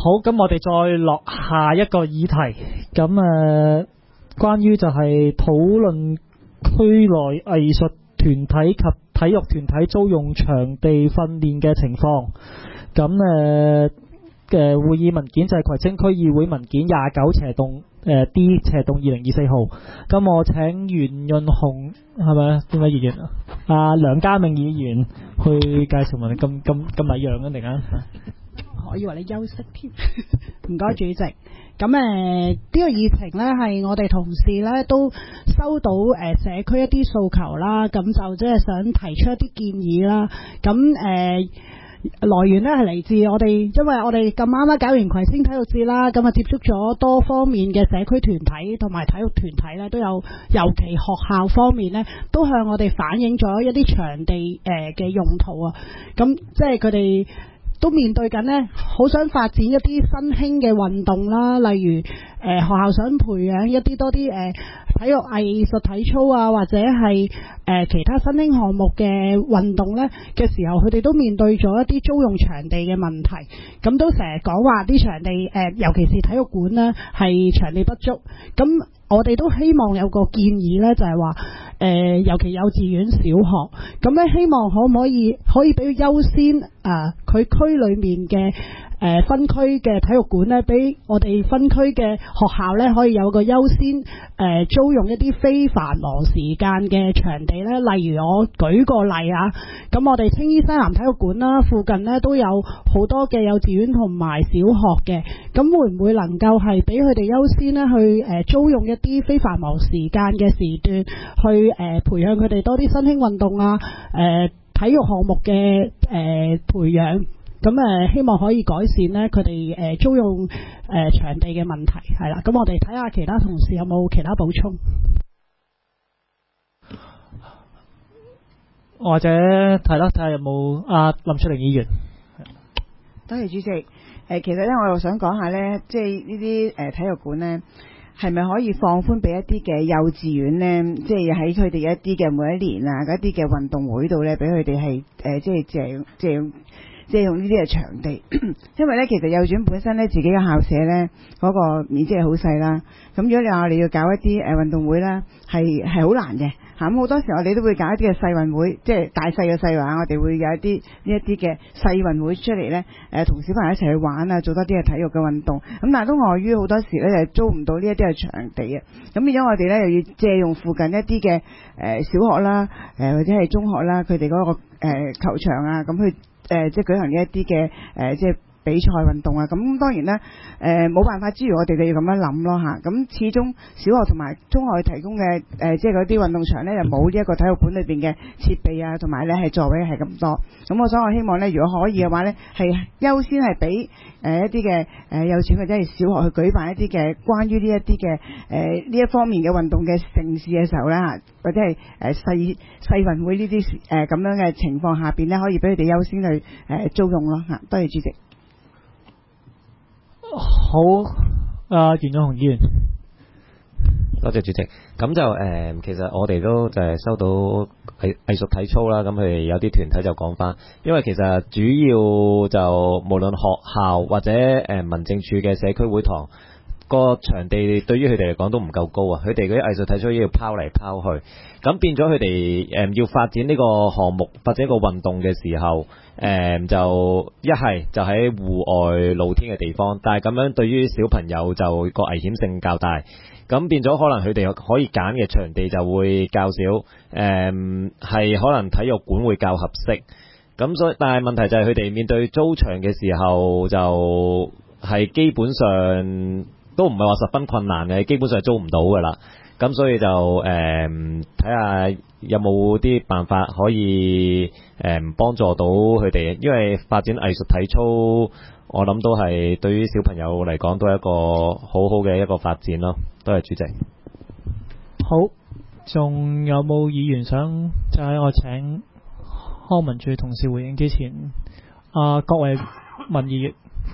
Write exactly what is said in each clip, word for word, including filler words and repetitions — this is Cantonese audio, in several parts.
好，咁我哋再落下一個議題，咁誒、呃，關於就係討論區內藝術團體及體育團體租用場地訓練嘅情況。咁誒嘅會議文件就係葵青區議會文件廿九斜棟誒 D 斜棟二零二四號。咁我請袁潤雄係咪啊？邊位議員啊？阿梁家銘議員去介紹問你咁咁咁禮讓啊，突然間。 我以為你休息添，唔該主席。咁誒呢個議程呢，係我哋同事呢都收到誒、呃、社區一啲訴求啦，咁就即係想提出一啲建議啦。咁誒、呃、來源呢係嚟自我哋，因為我哋咁啱啱搞完葵青體育節啦，咁啊接觸咗多方面嘅社區團體同埋體育團體呢，都有，尤其學校方面呢，都向我哋反映咗一啲場地誒嘅、呃、用途啊。咁即係佢哋都面對緊呢，好想發展一啲新興嘅運動啦，例如誒、呃、學校想培養一啲多啲誒、呃、體育藝術體操啊，或者係誒、呃、其他新興項目嘅運動呢嘅時候，佢哋都面對咗一啲租用場地嘅問題，咁都成日講話啲場地誒、呃，尤其是體育館呢係場地不足，咁我哋都希望有個建議呢，就係話誒，尤其幼稚園、小學，咁咧希望可唔可以可以俾佢優先啊，佢、呃、區裏面嘅誒、呃、分區嘅體育館呢，俾我哋分區嘅學校呢，可以有個優先誒、呃、租用一啲非繁忙時間嘅場地呢。例如我舉個例啊，咁我哋青衣西南體育館啦，附近呢都有好多嘅幼稚園同埋小學嘅，咁會唔會能夠係俾佢哋優先呢去誒、呃、租用一啲非繁忙時間嘅時段去誒、呃、培養佢哋多啲新興運動啊，誒、呃、體育項目嘅誒、呃、培養，咁誒、呃、希望可以改善呢佢哋誒租用誒、呃、場地嘅問題，係啦，咁我哋睇下其他同事有冇其他補充， 或者睇啦睇下有冇阿、啊、林卓玲議員。 多謝主席。誒、呃，其實咧我又想講下咧，即係呢啲誒體育館咧。係咪可以放寬俾一啲嘅幼稚園呢？即係喺佢哋一啲嘅每一年啊，嗰啲嘅運動會度呢，俾佢哋係誒，即係借用借用借用呢啲嘅場地。因為呢，其實幼稚園本身呢，自己嘅校舍呢，嗰、那個面積係好細啦。咁如果你話你要搞一啲誒運動會啦，係係好難嘅。嚇咁好多時我哋都會搞一啲嘅細運會，即係大細嘅細話，我哋會有一啲呢一啲嘅細運會出嚟呢，誒、呃、同小朋友一齊去玩啊，做多啲嘅體育嘅運動。咁但係都礙於好多時呢，就租唔到呢一啲嘅場地啊。咁變咗我哋呢，又要借用附近一啲嘅誒小學啦，誒、呃、或者係中學啦，佢哋嗰個、呃、球場啊，咁去誒、呃、即係舉行一啲嘅誒即係比賽運動啊，咁當然咧，誒、呃、冇辦法之餘，我哋就要咁樣諗咯嚇。咁始終小學同埋中學提供嘅誒、呃，即係嗰啲運動場咧，又冇呢一個體育館裏邊嘅設備啊，同埋咧係座位係咁多。咁我所以我希望咧，如果可以嘅話咧，係優先係俾誒一啲嘅誒幼稚園或者係小學去舉辦一啲嘅關於呢一啲嘅誒呢一方面嘅運動嘅盛事嘅時候啦，或者係誒細細運會呢啲誒咁樣嘅情況下邊咧，可以俾佢哋優先去誒、呃、租用咯嚇。多謝主席。 好，啊、呃，袁潤雄議員， 多謝主席。咁就誒、呃，其實我哋都就係收到藝藝術體操啦。咁佢哋有啲團體就講翻，因為其實主要就無論學校或者誒、呃、民政處嘅社區會堂個場地，對於佢哋嚟講都唔夠高啊。佢哋嗰啲藝術體操要拋嚟拋去，咁變咗佢哋誒要發展呢個項目或者個運動嘅時候。誒、嗯、就一係就喺戶外露天嘅地方，但係咁樣對於小朋友就個危險性較大，咁變咗可能佢哋可以揀嘅場地就會較少，誒、嗯、係可能體育館會較合適，咁所以但係問題就係佢哋面對租場嘅時候就係基本上都唔係話十分困難嘅，基本上係租唔到㗎啦。咁所以就誒睇下有冇啲辦法可以誒幫、呃、助到佢哋，因為發展藝術體操，我諗都係對於小朋友嚟講都係一個好好嘅一個發展咯。多謝主席。 好，仲有冇議員想就喺我請康文署同事回應之前，啊郭偉民議員。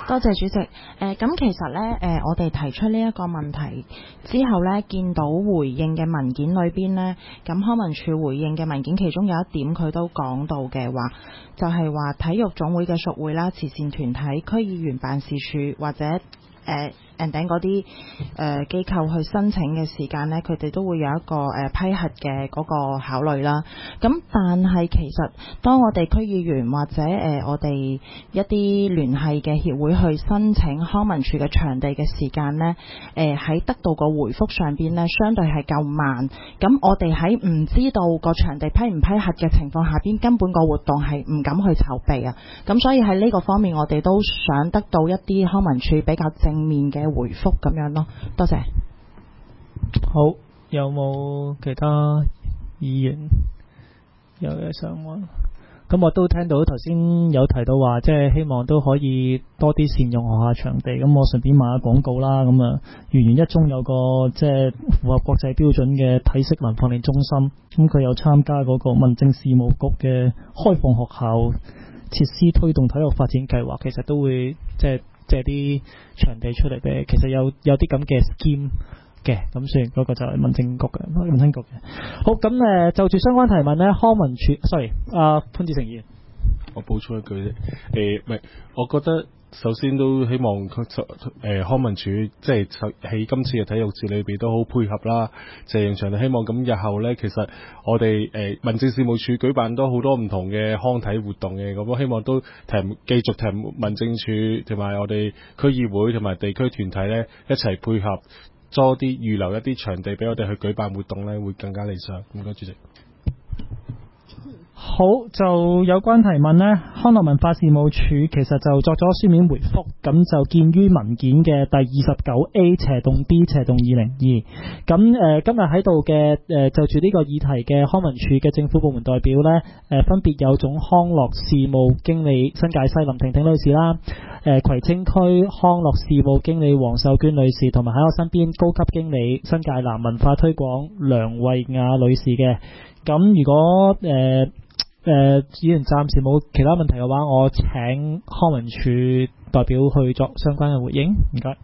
多謝主席。誒、呃，咁其實咧，誒、呃，我哋提出呢一個問題之後咧，見到回應嘅文件裏邊咧，咁康文署回應嘅文件其中有一點佢都講到嘅話，就係、是、話體育總會嘅屬會啦、慈善團體、區議員辦事處或者誒。呃誒頂嗰啲誒機構去申請嘅時間呢，佢哋都會有一個誒、呃、批核嘅嗰個考慮啦。咁但係其實當我哋區議員或者誒、呃、我哋一啲聯繫嘅協會去申請康文署嘅場地嘅時間呢，誒、呃、喺得到個回覆上邊呢，相對係夠慢。咁我哋喺唔知道個場地批唔批核嘅情況下邊，根本個活動係唔敢去籌備啊。咁所以喺呢個方面，我哋都想得到一啲康文署比較正面嘅回覆咁樣咯，多謝。 好，有冇其他議員有嘢想問？咁我都聽到頭先有提到話，即係希望都可以多啲善用學校場地。咁我順便賣下廣告啦。咁啊，圓圓一中有個即係符合國際標準嘅體適能訓練中心，咁佢有參加嗰個民政事務局嘅開放學校設施推動體育發展計劃，其實都會即係借啲場地出嚟嘅，其實有有啲咁嘅 scheme 嘅，咁雖然嗰個就係民政局嘅，民政局嘅。好，咁誒就住相關提問咧，康文署 ，sorry， 阿、呃、潘志成議員， 我補充一句啫，誒唔係，我覺得首先都希望誒、呃、康文署即係喺今次嘅體育節裏邊都好配合啦，借用場地，希望咁日後咧，其實我哋誒、呃、民政事務處舉辦多好多唔同嘅康體活動嘅，咁我希望都提繼續提民政處同埋我哋區議會同埋地區團體咧一齊配合，多啲預留一啲場地俾我哋去舉辦活動咧，會更加理想。唔該，主席。 好，就有關提問呢，康樂文化事務署其實就作咗書面回覆，咁就見於文件嘅第二十九 A 斜洞 B 斜洞二零二。咁誒、呃、今日喺度嘅誒就住呢個議題嘅康文署嘅政府部門代表呢，誒、呃、分別有總康樂事務經理新界西林婷婷女士啦，誒、呃、葵青區康樂事務經理黃秀娟女士，同埋喺我身邊高級經理新界南文化推廣梁慧雅女士嘅。咁如果誒、呃誒、呃，議員暫時冇其他問題嘅話，我請康文署代表去作相關嘅回應。唔該。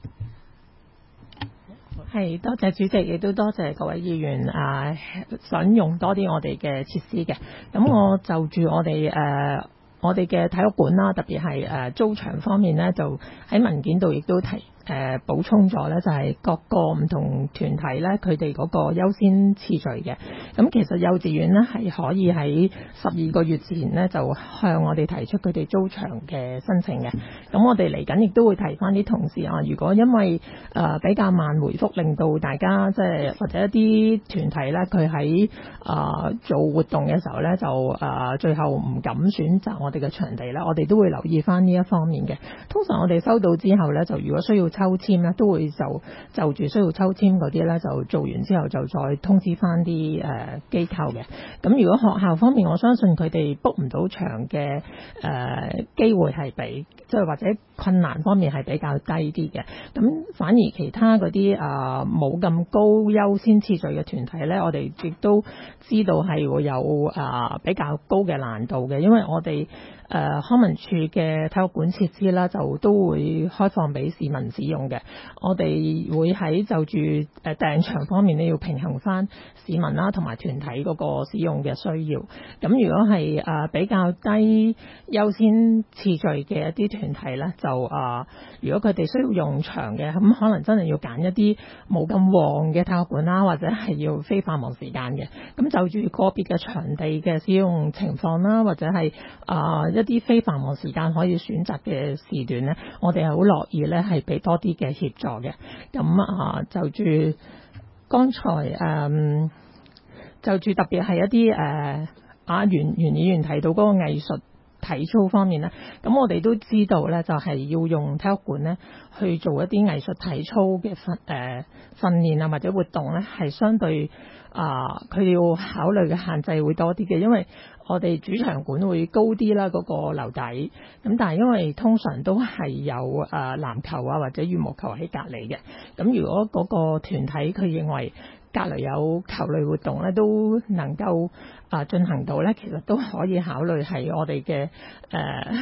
係，多謝主席，亦都多謝各位議員啊，想用多啲我哋嘅設施嘅。咁我就住我哋誒。呃我哋嘅體育館啦，特別係誒租場方面呢，就喺文件度亦都提誒、呃、補充咗呢，就係、是、各個唔同團體呢，佢哋嗰個優先次序嘅。咁其實幼稚園呢，係可以喺十二個月前呢，就向我哋提出佢哋租場嘅申請嘅。咁我哋嚟緊亦都會提翻啲同事啊，如果因為誒、呃、比較慢回覆，令到大家即係或者一啲團體呢，佢喺誒做活動嘅時候呢，就誒、呃、最後唔敢選擇我哋嘅場地咧，我哋都會留意翻呢一方面嘅。通常我哋收到之後咧，就如果需要抽籤咧，都會就就住需要抽籤嗰啲咧，就做完之後就再通知翻啲誒機構嘅。咁如果學校方面，我相信佢哋 book 唔到場嘅誒機會係比即係或者困難方面係比較低啲嘅。咁反而其他嗰啲啊冇咁高優先次序嘅團體咧，我哋亦都知道係會有啊、呃、比較高嘅難度嘅，因為我哋誒、呃、康文署嘅體育館設施啦，就都會開放俾市民使用嘅。我哋會喺就住誒訂場方面呢，要平衡翻市民啦同埋團體嗰個使用嘅需要。咁如果係誒、呃、比較低優先次序嘅一啲團體咧，就誒、呃、如果佢哋需要用場嘅，咁可能真係要揀一啲冇咁旺嘅體育館啦，或者係要非繁忙時間嘅。咁就住個別嘅場地嘅使用情況啦，或者係啊、呃、一啲非繁忙時間可以選擇嘅時段咧，我哋係好樂意咧係俾多啲嘅協助嘅。咁啊、呃、就住剛才誒、呃、就住特別係一啲誒阿袁袁議員提到嗰個藝術體操方面咧，咁我哋都知道咧，就係要用體育館咧去做一啲藝術體操嘅訓誒訓練啊或者活動咧，係相對啊佢哋要考慮嘅限制會多啲嘅，因為我哋主場館會高啲啦，嗰個樓底，咁但係因為通常都係有誒籃球啊或者羽毛球喺隔離嘅，咁如果嗰個團體佢認為隔離有球類活動咧，都能夠啊進行到咧，其實都可以考慮係我哋嘅誒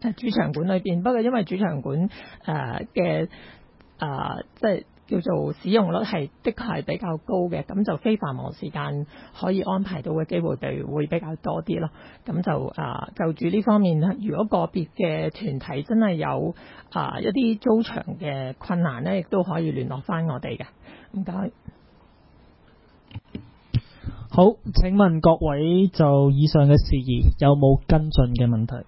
誒主場館裏邊。不過因為主場館誒嘅誒即係叫做使用率係的確係比較高嘅，咁就非繁忙時間可以安排到嘅機會就會比較多啲咯。咁就啊、呃、就住呢方面，如果個別嘅團體真係有啊、呃、一啲租場嘅困難咧，亦都可以聯絡翻我哋嘅。唔該。 好，請問各位就以上嘅事宜有冇跟進嘅問題？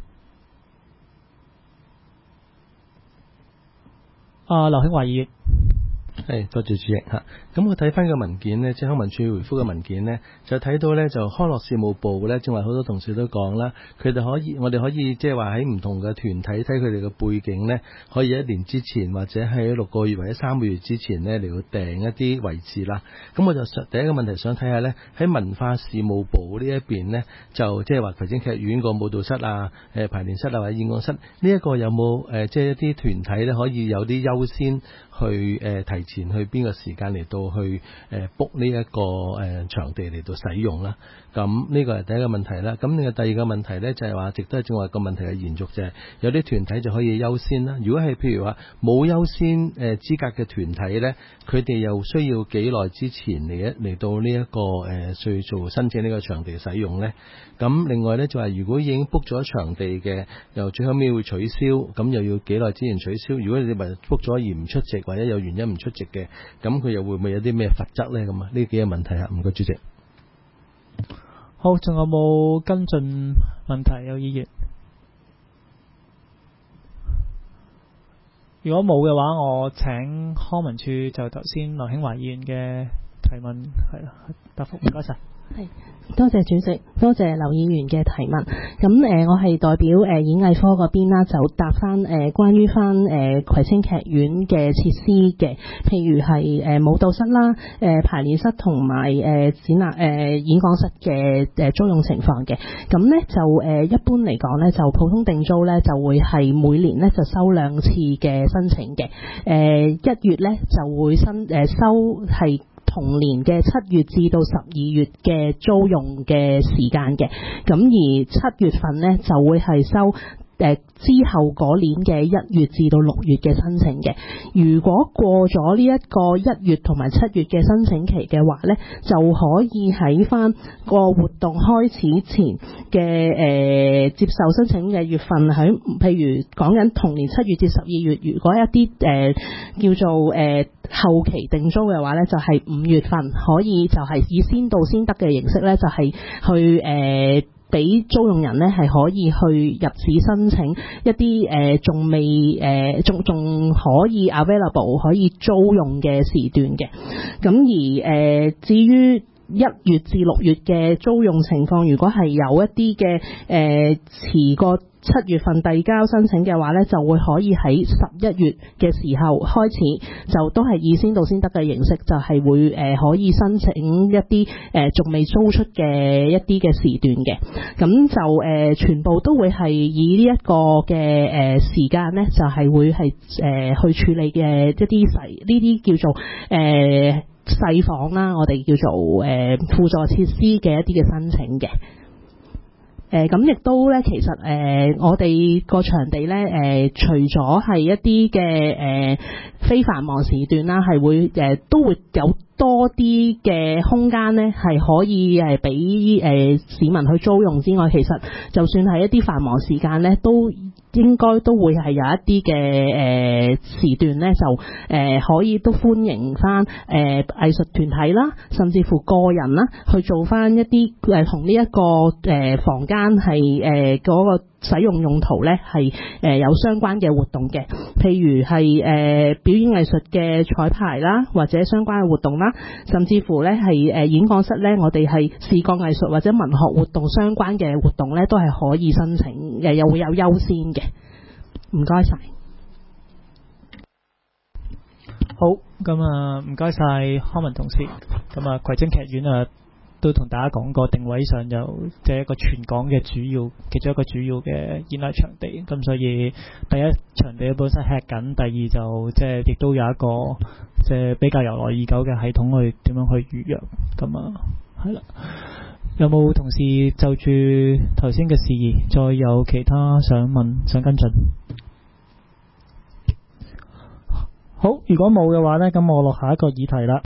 啊，劉興華議員。 係，多謝主席嚇。咁我睇翻個文件呢，即係康文署回覆嘅文件呢，就睇到呢，就康樂事務部呢，正話好多同事都講啦，佢哋可以，我哋可以即係話喺唔同嘅團體睇佢哋嘅背景呢，可以一年之前或者喺六個月或者三個月之前呢嚟到訂一啲位置啦。咁我就第一個問題想睇下呢，喺文化事務部呢一邊呢，就即係話葵青劇院個舞蹈室啊、誒排練室啊或者演講室呢一個有冇誒即係一啲團體呢可以有啲優先去誒、呃、提前去邊個時間嚟到去誒 book 呢一個誒、呃、場地嚟到使用啦。咁呢個係第一個問題啦。咁另外第二個問題咧就係話，值得正話個問題嘅延續就係、是、有啲團體就可以優先啦。如果係譬如話冇優先誒資格嘅團體咧，佢哋又需要幾耐之前嚟一嚟到呢、這、一個誒去、呃、做申請呢個場地使用咧？咁另外咧就係如果已經 book 咗場地嘅，又最後尾會取消，咁又要幾耐之前取消？如果你話 book 咗而唔出席，或者有原因唔出席嘅，咁佢又會唔會有啲咩罰則咧？咁啊，呢幾個問題啊，唔該主席。 好，仲有冇跟進問題？有議員？如果冇嘅話，我請康文署就頭先劉興華議員嘅提問係啦，答覆。唔該晒。 係，多謝主席，多謝劉議員嘅提問。咁誒、呃，我係代表誒、呃、演藝科嗰邊啦，就答翻誒、呃、關於翻誒、呃、葵青劇院嘅設施嘅，譬如係誒、呃、舞蹈室啦、誒、呃、排練室同埋誒展覽誒演講室嘅誒、呃、租用情況嘅。咁咧就誒、呃、一般嚟講咧，就普通定租咧就會係每年咧就收兩次嘅申請嘅。誒、呃、一月咧就會申誒、呃、收係同年嘅七月至到十二月嘅租用嘅時間嘅，咁而七月份呢就會係收誒、呃、之後嗰年嘅一月至到六月嘅申請嘅。如果過咗呢一個一月同埋七月嘅申請期嘅話呢，就可以喺翻個活動開始前嘅誒、呃、接受申請嘅月份，喺譬如講緊同年七月至十二月，如果一啲誒、呃、叫做誒、呃後期訂租嘅話呢，就係、是、五月份可以就係以先到先得嘅形式呢，就係、是、去誒俾、呃、租用人呢係可以去入市申請一啲誒仲未誒仲仲可以 available 可以租用嘅時段嘅。咁而誒、呃、至於一月至六月嘅租用情況，如果係有一啲嘅誒遲過七月份遞交申請嘅話呢，就會可以喺十一月嘅時候開始，就都係以先到先得嘅形式，就係、是、會誒、呃、可以申請一啲誒仲未租出嘅一啲嘅時段嘅。咁就誒、呃、全部都會係以呢一個嘅誒、呃、時間呢，就係、是、會係誒、呃、去處理嘅一啲細呢啲叫做誒。呃細房啦，我哋叫做誒、呃、輔助設施嘅一啲嘅申請嘅。誒咁亦都咧，其實誒、呃、我哋個場地咧，誒、呃、除咗係一啲嘅誒非繁忙時段啦，係會誒、呃、都會有多啲嘅空間咧，係可以誒俾誒市民去租用之外，其實就算係一啲繁忙時間咧，都應該都會係有一啲嘅誒時段咧，就誒、呃、可以都歡迎翻誒、呃、藝術團體啦，甚至乎個人啦，去做翻一啲誒同呢一個誒、呃、房間係誒嗰個使用用途咧係誒有相關嘅活動嘅，譬如係誒、呃、表演藝術嘅彩排啦，或者相關嘅活動啦，甚至乎咧係誒演講室咧，我哋係視覺藝術或者文學活動相關嘅活動咧，都係可以申請誒，又會有優先嘅。唔該晒。 好，咁啊唔該晒康文同事。咁啊葵青劇院啊都同大家講過定位上就即係一個全港嘅主要其中一個主要嘅演藝場地，咁所以第一場地本身吃緊，第二就即係亦都有一個即係比較由來已久嘅系統去點樣去預約，咁啊係啦。 有冇同事就住頭先嘅事宜再有其他想問想跟進？好，如果冇嘅話呢，咁我落下一個議題啦。